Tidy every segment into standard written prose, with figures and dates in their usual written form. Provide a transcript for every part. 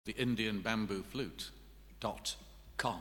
theindianbambooflute.com.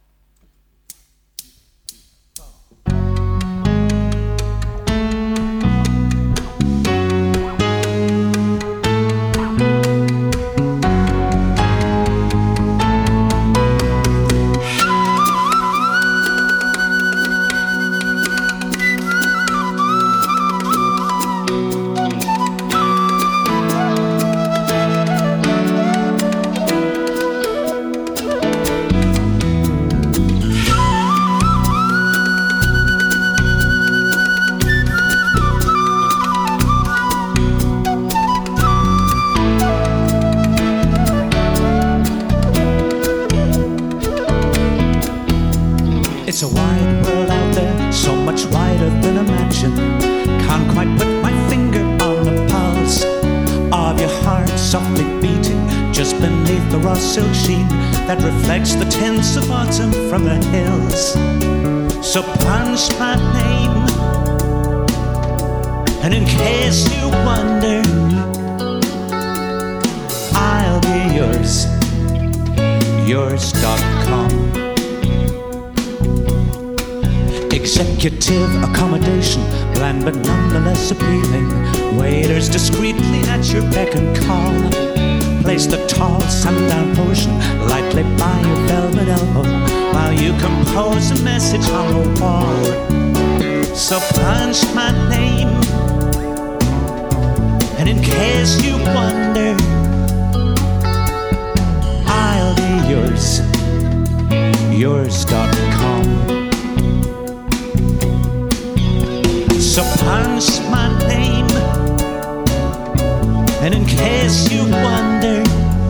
It's a wide world out there, so much wider than imagined. Can't quite put my finger on the pulse of your heart, softly beating just beneath the raw silk sheen that reflects the tints of autumn from the hills. So punch my name, and in case you wonder, I'll be yours, yours.com. Executive accommodation, bland but nonetheless appealing. Waiters discreetly at your beck and call. Place the tall sundown potion lightly by your velvet elbow while you compose a message on the wall. So punch my name, and in case you wonder, I'll be yours, yours.com. So punch my name, and in case you wonder,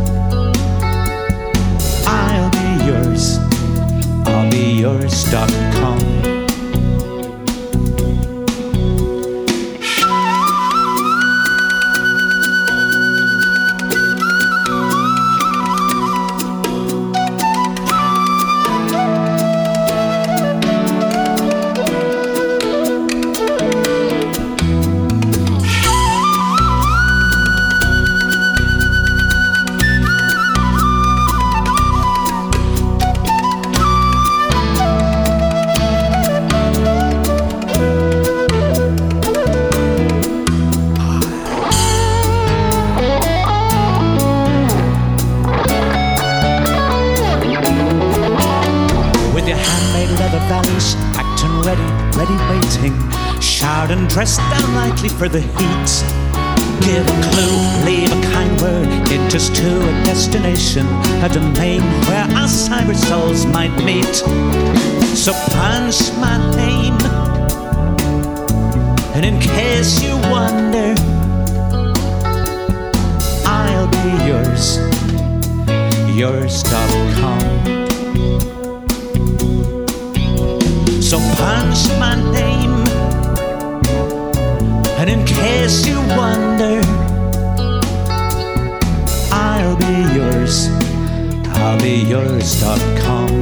I'll be yours.com. Acting ready waiting, showered and dressed down lightly for the heat. Give a clue, leave a kind word, hint us to a destination, a domain where our cyber souls might meet. So punch my name, and in case you wonder, I'll be yours, yours.com. So punch my name, and in case you wonder, I'll be yours, yours.com.